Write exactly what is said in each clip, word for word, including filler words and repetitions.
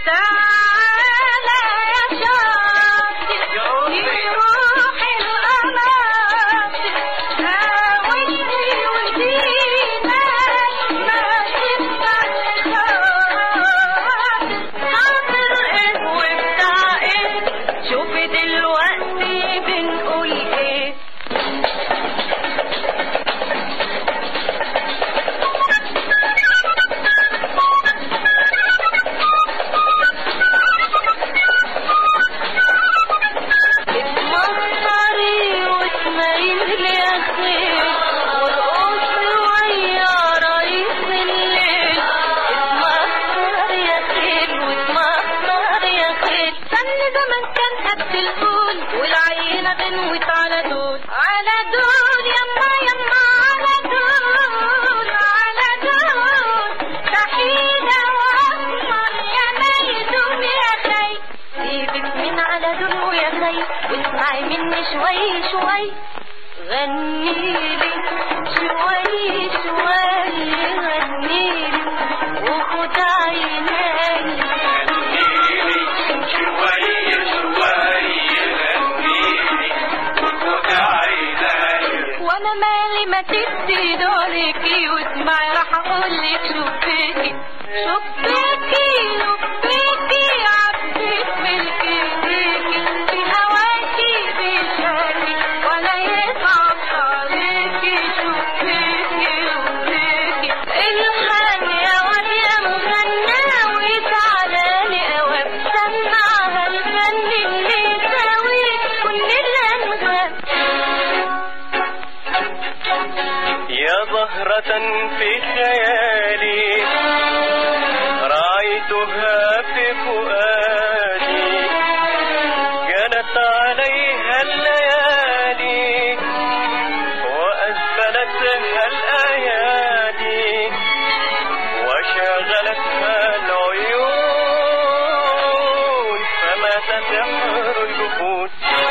تعالى يا شاطر يروح الأماكن هاويني ودينا ما تبقى الخاطر خاطر ايه وبتاع ايه شوفي دلوقتي بنقول ايه واسمعي مني شوي شوي غنيلي شوي شوي غنيلي وخد عيني غنيلي شوي شوي غنيلي وخد عيني وانا مالي ما تدي دوركي واسمعي راح اقولك شوفيكي شوفيكي شوفيكي عبدك ملكي زهرة في خيالي رأيتها في فؤادي جنت عليها الليالي وأسفلتها الأيادي وشغلتها العيون فما تسحر الجفون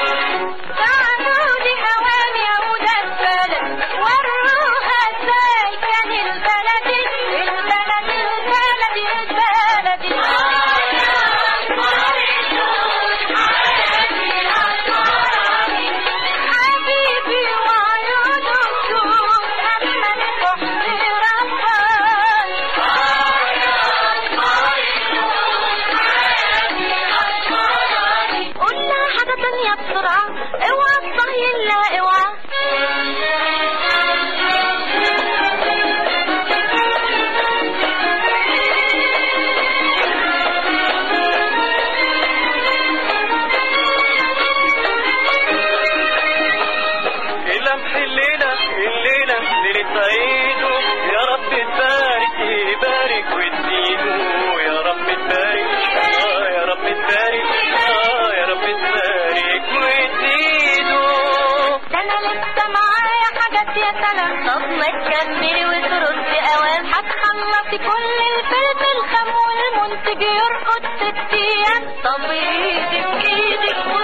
تكملي وتردي اوام هتخلصي كل الفلفل الخام والمنتج يرقد ست ايام طب ايدك ايدك